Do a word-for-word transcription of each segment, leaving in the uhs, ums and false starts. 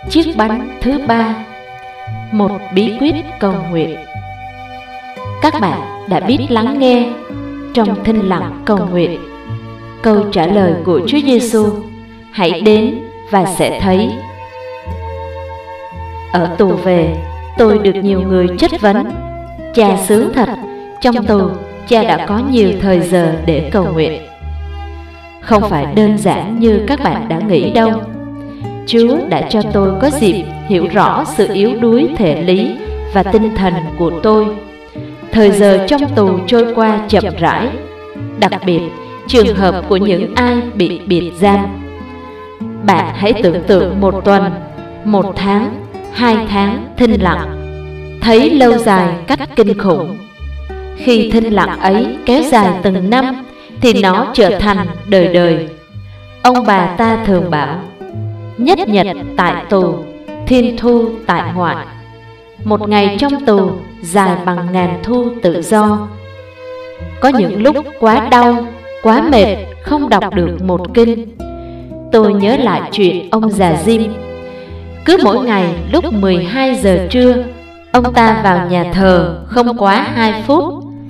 Chiếc bánh thứ ba, một bí quyết cầu nguyện. Các bạn đã biết lắng nghe trong thinh lặng cầu nguyện câu trả lời của Chúa Giêsu: hãy đến và sẽ thấy. Ở tù về, tôi được nhiều người chất vấn: cha sướng thật, trong tù cha đã có nhiều thời giờ để cầu nguyện. Không phải đơn giản như các bạn đã nghĩ đâu. Chúa đã cho tôi có dịp hiểu rõ sự yếu đuối thể lý và tinh thần của tôi. Thời giờ trong tù trôi qua chậm rãi, đặc biệt trường hợp của những ai bị biệt giam. Bạn hãy tưởng tượng một tuần, một tháng, hai tháng thinh lặng, thấy lâu dài cách kinh khủng. Khi thinh lặng ấy kéo dài từng năm thì nó trở thành đời đời. Ông bà ta thường bảo: nhất nhật tại tù, thiên thu tại ngoại. Một ngày trong tù dài bằng ngàn thu tự do. Có những lúc quá đau, quá mệt, không đọc được một kinh. Tôi nhớ lại chuyện ông già Jim. Cứ mỗi ngày lúc mười hai giờ trưa, ông ta vào nhà thờ không quá hai phút.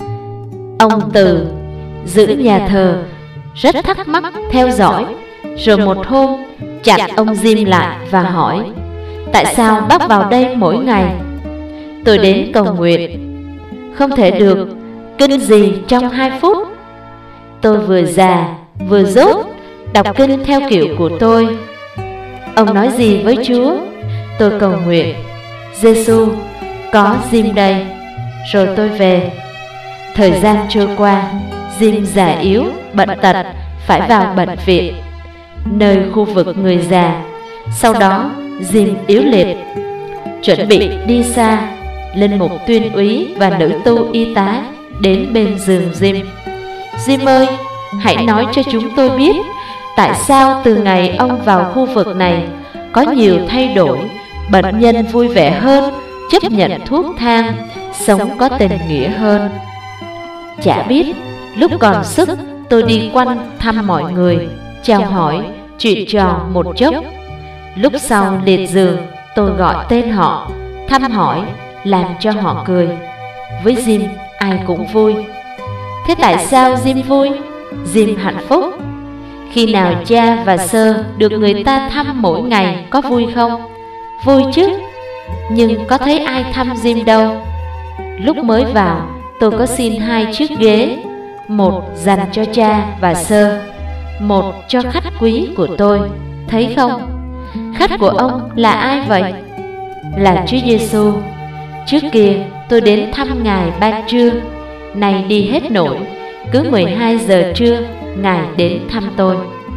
Ông Từ giữ nhà thờ rất thắc mắc theo dõi. Rồi một hôm chặn ông Jim lại và hỏi: tại sao bác vào đây mỗi ngày? Tôi đến cầu nguyện. Không thể được, kinh gì trong hai phút? Tôi vừa già vừa dốt, đọc kinh theo kiểu của tôi. Ông nói gì với Chúa? Tôi cầu nguyện: Giêsu, có Jim đây. Rồi tôi về. Thời gian trôi qua, Jim già yếu, bệnh tật, phải vào bệnh viện, nơi khu vực người già. Sau đó Jim yếu liệt, chuẩn bị đi xa. Linh mục tuyên úy và nữ tu y tá đến bên giường Jim. Jim ơi, hãy nói cho chúng tôi biết, tại sao từ ngày ông vào khu vực này có nhiều thay đổi, bệnh nhân vui vẻ hơn, chấp nhận thuốc thang, sống có tình nghĩa hơn. Chả biết, lúc còn sức tôi đi quanh thăm mọi người, chào hỏi, chuyện trò một chốc. Lúc sau liệt giường, tôi gọi tên họ, thăm hỏi, làm cho họ cười. Với Jim ai cũng vui. Thế tại sao Jim vui? Jim hạnh phúc. Khi nào cha và sơ được người ta thăm mỗi ngày có vui không? Vui chứ. Nhưng có thấy ai thăm Jim đâu. Lúc mới vào, tôi có xin hai chiếc ghế, một dành cho cha và sơ, một cho khách quý của tôi. Thấy không? Khách của ông là ai vậy? Là Chúa Giêsu. Trước kia tôi đến thăm Ngài ban trưa, nay đi hết nổi, cứ mười hai giờ trưa Ngài đến thăm tôi.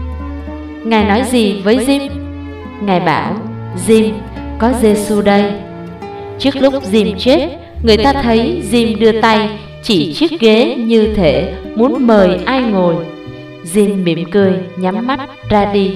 Ngài nói gì với Jim? Ngài bảo: Jim, có Giêsu đây. Trước lúc Jim chết, người ta thấy Jim đưa tay chỉ chiếc ghế như thể muốn mời ai ngồi. Jim mỉm cười, nhắm mắt ra đi.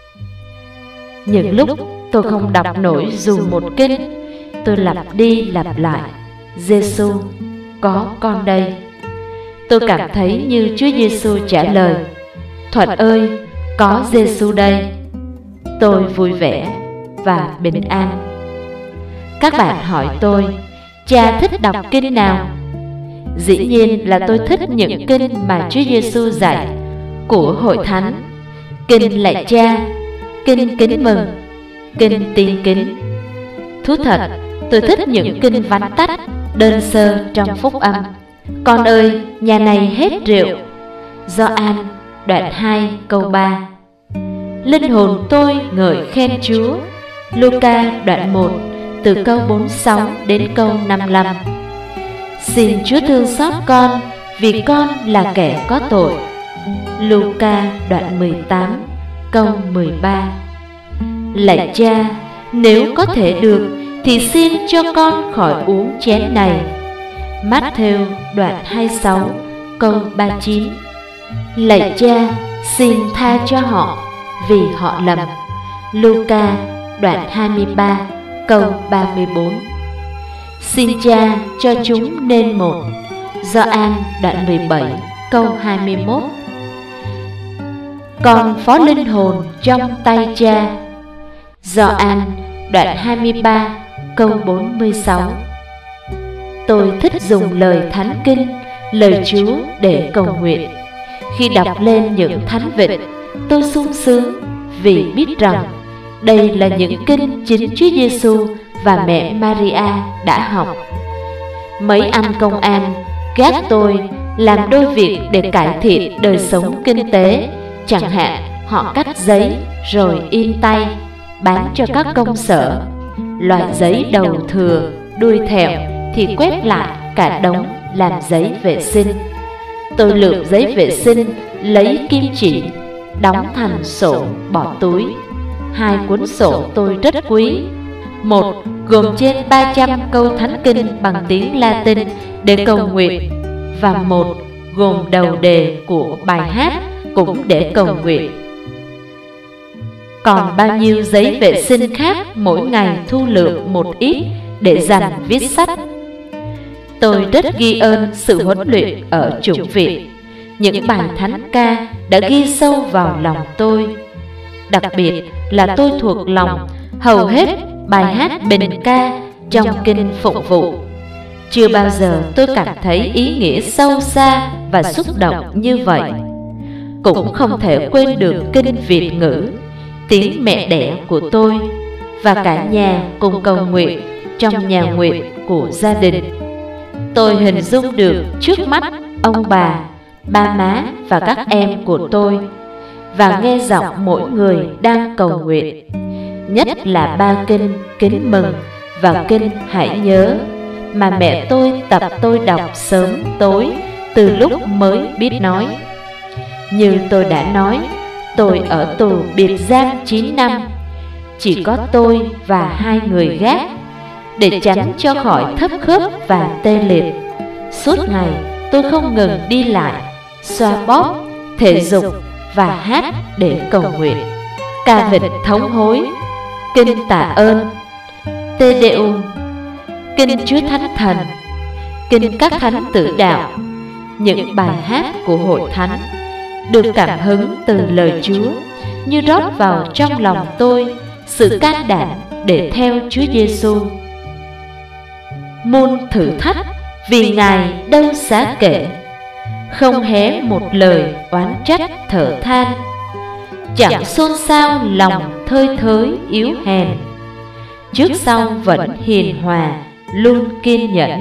Những lúc tôi không đọc nổi dù một kinh, tôi lặp đi lặp lại: Giêsu, có con đây. Tôi cảm thấy như Chúa Giêsu trả lời: Thuận ơi, có Giêsu đây. Tôi vui vẻ và bình an. Các bạn hỏi tôi: cha thích đọc kinh nào? Dĩ nhiên là tôi thích những kinh mà Chúa Giêsu dạy của Hội Thánh. Kinh Lạy Cha, kinh Kính Mừng, kinh Tin Kính. Thú thật, tôi thích những kinh vắn tắt, đơn sơ trong Phúc Âm. Con ơi, nhà này hết rượu. Gioan đoạn hai câu ba. Linh hồn tôi ngợi khen Chúa. Luca đoạn một từ câu bốn mươi sáu đến câu năm mươi lăm. Xin Chúa thương xót con, vì con là kẻ có tội. Luca đoạn mười tám câu mười ba. Lạy Cha, nếu có thể được thì xin cho con khỏi uống chén này. Matthew đoạn hai mươi sáu câu ba mươi chín. Lạy Cha, xin tha cho họ, vì họ lầm. Luca đoạn hai mươi ba câu ba mươi bốn. Xin Cha cho chúng nên một. Gioan đoạn mười bảy câu hai mươi mốt. Con phó linh hồn trong tay Cha. Gioan đoạn hai mươi ba, câu bốn mươi sáu. Tôi thích dùng lời Thánh Kinh, lời Chúa để cầu nguyện. Khi đọc lên những thánh vịnh, tôi sung sướng vì biết rằng đây là những kinh chính Chúa Giêsu và mẹ Maria đã học. Mấy anh công an gác tôi làm đôi việc để cải thiện đời sống kinh tế. Chẳng hạn họ cắt giấy rồi in tay bán cho các công sở. Loại giấy đầu thừa, đuôi thẹo thì quét lại cả đống làm giấy vệ sinh. Tôi lượm giấy vệ sinh, lấy kim chỉ đóng thành sổ bỏ túi. Hai cuốn sổ tôi rất quý. Một gồm trên ba trăm câu thánh kinh bằng tiếng Latin để cầu nguyện, và một gồm đầu đề của bài hát cũng để cầu nguyện. Còn bao nhiêu giấy vệ sinh khác mỗi ngày thu lượm một ít để dành viết sách. Tôi rất ghi ơn sự huấn luyện ở chủng viện. Những bài thánh ca đã ghi sâu vào lòng tôi. Đặc biệt là tôi thuộc lòng hầu hết bài hát bình ca trong kinh phụng vụ. Chưa bao giờ tôi cảm thấy ý nghĩa sâu xa và xúc động như vậy. Cũng không thể quên được kinh Việt ngữ, tiếng mẹ đẻ của tôi, và cả nhà cùng cầu nguyện trong nhà nguyện của gia đình. Tôi hình dung được trước mắt ông bà, ba má và các em của tôi, và nghe giọng mỗi người đang cầu nguyện. Nhất là ba kinh Kính Mừng và kinh Hãy Nhớ mà mẹ tôi tập tôi đọc sớm tối từ lúc mới biết nói. Như tôi đã nói, tôi ở tù biệt giam chín năm. Chỉ có tôi và hai người gác. Để tránh cho khỏi thấp khớp và tê liệt, suốt ngày tôi không ngừng đi lại, xoa bóp, thể dục và hát để cầu nguyện. Ca vịnh thống hối, kinh tạ ơn, Te Deum, kinh Chúa Thánh Thần, kinh các thánh tử đạo, những bài hát của hội thánh được cảm hứng từ lời Chúa, như rót vào trong lòng tôi sự can đảm để theo Chúa Giêsu. Muôn thử thách vì Ngài đâu xá kệ, không hé một lời oán trách thở than. Chẳng xôn xao lòng thơi thới yếu hèn, trước sau vẫn hiền hòa luôn kiên nhẫn.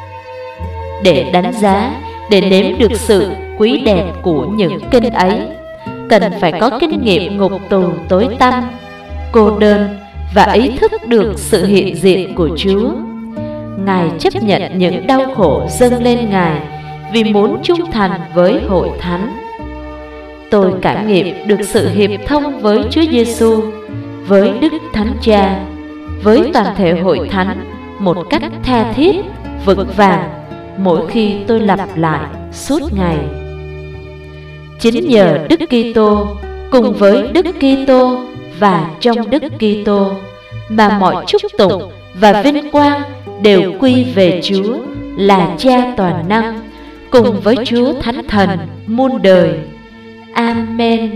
Để đánh giá, để nếm được sự quý đẹp của những kinh ấy, cần phải có kinh nghiệm ngục tù tối tăm, cô đơn và ý thức được sự hiện diện của Chúa. Ngài chấp nhận những đau khổ dâng lên Ngài vì muốn trung thành với hội thánh. Tôi cảm nghiệm được sự hiệp thông với Chúa Giêsu, với Đức Thánh Cha, với toàn thể hội thánh một cách tha thiết, vững vàng mỗi khi tôi lặp lại suốt ngày. Chính nhờ Đức Kitô, cùng với Đức Kitô và trong Đức Kitô mà mọi chúc tụng và vinh quang đều quy về Chúa là Cha toàn năng, cùng với Chúa Thánh Thần muôn đời. Amen.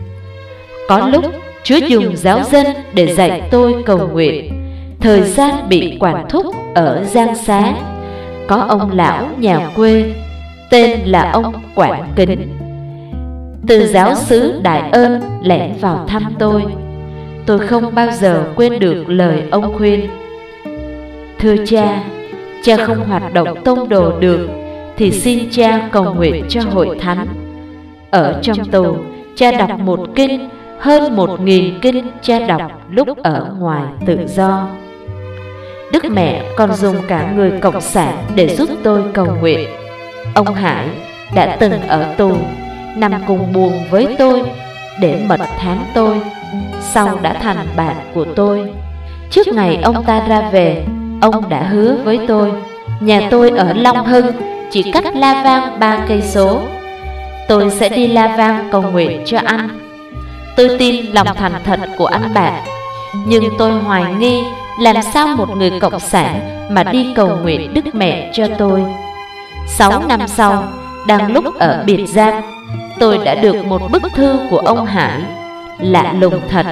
Có lúc Chúa dùng giáo dân để dạy tôi cầu nguyện. Thời gian bị quản thúc ở Giang Xá, có ông lão nhà quê tên là ông Quảng Kính, từ giáo xứ Đại Ơn lẻn vào thăm tôi. Tôi không bao giờ quên được lời ông khuyên: thưa cha, cha không hoạt động tông đồ được thì xin cha cầu nguyện cho hội thánh. Ở trong tù, cha đọc một kinh hơn một nghìn kinh cha đọc lúc ở ngoài tự do. Đức mẹ còn dùng cả người cộng sản để giúp tôi cầu nguyện. Ông Hải đã từng ở tù, nằm cùng buồng với tôi để mật thám tôi, sau đã thành bạn của tôi. Trước ngày ông ta ra về, ông đã hứa với tôi: nhà tôi ở Long Hưng, chỉ cách La Vang ba cây số. Tôi sẽ đi La Vang cầu nguyện cho anh. Tôi tin lòng thành thật của anh bạn, nhưng tôi hoài nghi làm sao một người cộng sản mà đi cầu nguyện Đức Mẹ cho tôi. Sáu năm sau, đang lúc ở biệt giam, tôi đã được một bức thư của ông Hải. Lạ lùng thật,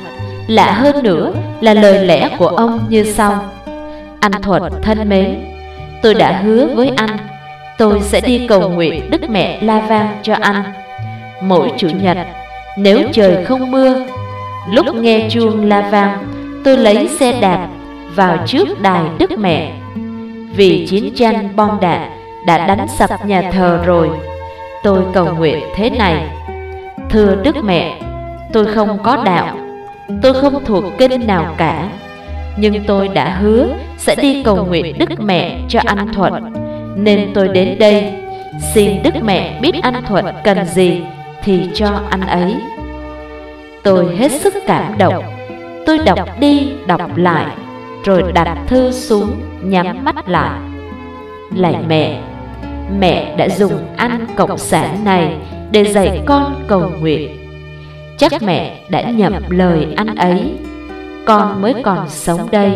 Lạ hơn nữa là lời lẽ của ông như sau: Anh Thuận thân mến, tôi đã hứa với anh tôi sẽ đi cầu nguyện Đức Mẹ La Vang cho anh. Mỗi Chủ nhật, nếu trời không mưa, lúc nghe chuông la vang, tôi lấy xe đạp vào trước đài Đức Mẹ. Vì chiến tranh bom đạn đã đánh sập nhà thờ rồi, tôi cầu nguyện thế này: Thưa Đức Mẹ, tôi không có đạo, tôi không thuộc kinh nào cả, nhưng tôi đã hứa sẽ đi cầu nguyện Đức Mẹ cho anh Thuận, nên tôi đến đây. Xin Đức Mẹ biết anh Thuận cần gì thì cho anh ấy. Tôi hết sức cảm động. Tôi đọc đi đọc lại, rồi đặt thư xuống, nhắm mắt lại. Lạy mẹ, mẹ đã dùng anh cộng sản này để dạy con cầu nguyện. Chắc mẹ đã nhậm lời anh ấy, con mới còn sống đây.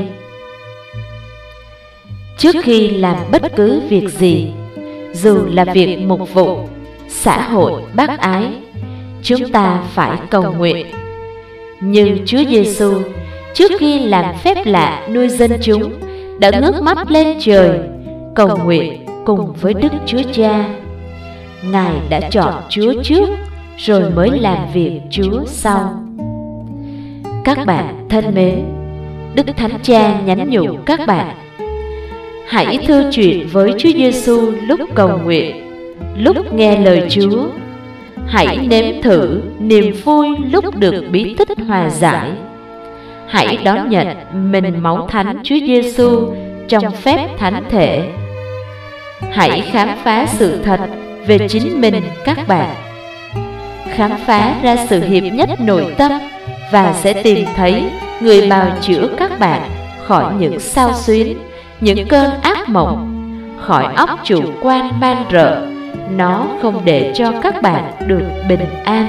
Trước khi làm bất cứ việc gì, dù là việc mục vụ, xã hội bác ái, chúng ta phải cầu nguyện. Như Chúa Giêsu trước khi làm phép lạ nuôi dân chúng đã ngước mắt lên trời cầu nguyện cùng với Đức Chúa Cha. Ngài đã chọn Chúa trước rồi mới làm việc Chúa sau. Các bạn thân mến, Đức Thánh Cha nhắn nhủ các bạn: hãy thưa chuyện với Chúa Giêsu lúc cầu nguyện, lúc nghe lời Chúa. Hãy nếm thử niềm vui lúc được bí tích hòa giải. Hãy đón nhận mình máu thánh Chúa Giêsu trong phép thánh thể. Hãy khám phá sự thật về chính mình các bạn. Khám phá ra sự hiệp nhất nội tâm và sẽ tìm thấy người bào chữa các bạn khỏi những xao xuyến, những cơn ác mộng, khỏi óc chủ quan man rợ. Nó không để cho các bạn được bình an.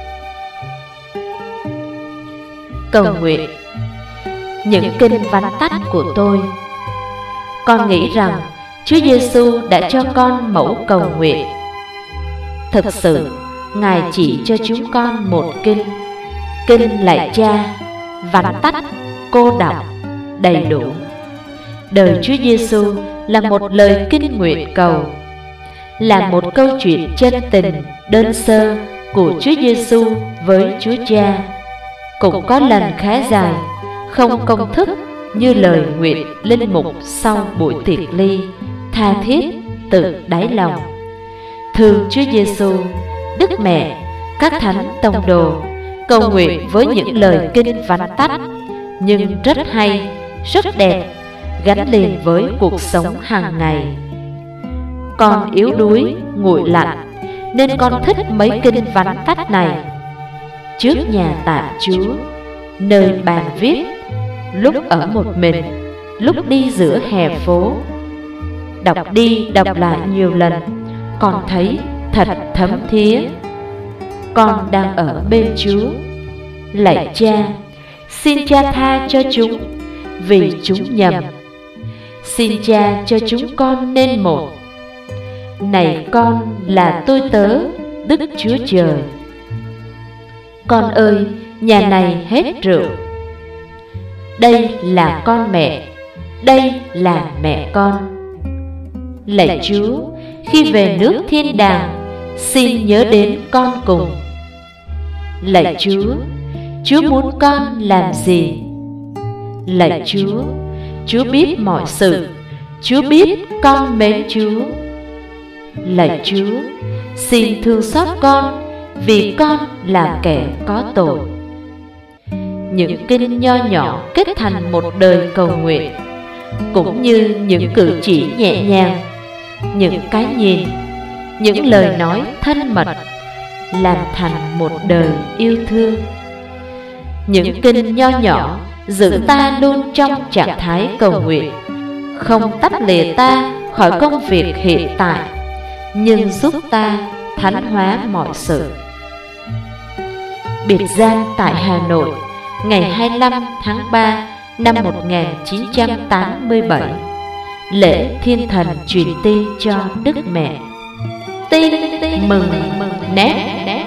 Cầu nguyện. Những kinh vắn tắt của tôi. Con nghĩ rằng Chúa Giêsu đã cho con mẫu cầu nguyện. Thực sự, Ngài chỉ cho chúng con một kinh, kinh Lạy Cha, vắn tắt, cô đọng, đầy đủ. Đời Chúa Giêsu là một lời kinh nguyện cầu, là một câu chuyện chân tình, đơn sơ của Chúa Giêsu với Chúa Cha. Cũng có lần khá dài, không công thức như lời nguyện linh mục sau buổi tiệc ly, tha thiết từ đáy lòng. Thương Chúa Giêsu, Đức Mẹ, các thánh tông đồ cầu nguyện với những lời kinh vắn tắt, nhưng rất hay, rất đẹp, gắn liền với cuộc sống hàng ngày. Con yếu đuối, nguội lạnh, nên con thích mấy kinh vắn tắt này. Trước nhà tạm Chúa, nơi bàn viết, lúc ở một mình, lúc đi giữa hè phố. Đọc đi đọc lại nhiều lần, con thấy thật thấm thía. Con đang ở bên Chúa. Lạy Cha, xin Cha tha cho chúng, vì chúng nhầm. Xin Cha cho chúng con nên một. Này con là tôi tớ Đức Chúa Trời. Con ơi, nhà này hết rượu. Đây là con mẹ, đây là mẹ con. Lạy Chúa, khi về nước thiên đàng, xin nhớ đến con cùng. Lạy Chúa, Chúa muốn con làm gì? Lạy Chúa, Chúa biết mọi sự, Chúa biết con mến Chúa. Lạy Chúa, xin thương xót con, vì con là kẻ có tội. Những kinh nho nhỏ kết thành một đời cầu nguyện, cũng như những cử chỉ nhẹ nhàng, những cái nhìn, những lời nói thân mật, làm thành một đời yêu thương. Những kinh nho nhỏ giữ ta luôn trong trạng thái cầu nguyện, không tách lìa ta khỏi công việc hiện tại, nhưng giúp ta thánh hóa mọi sự. Biệt Giang tại Hà Nội, ngày hai mươi lăm tháng ba năm một nghìn chín trăm tám mươi bảy. Lễ Thiên Thần truyền tin cho Đức Mẹ. Tin mừng nét.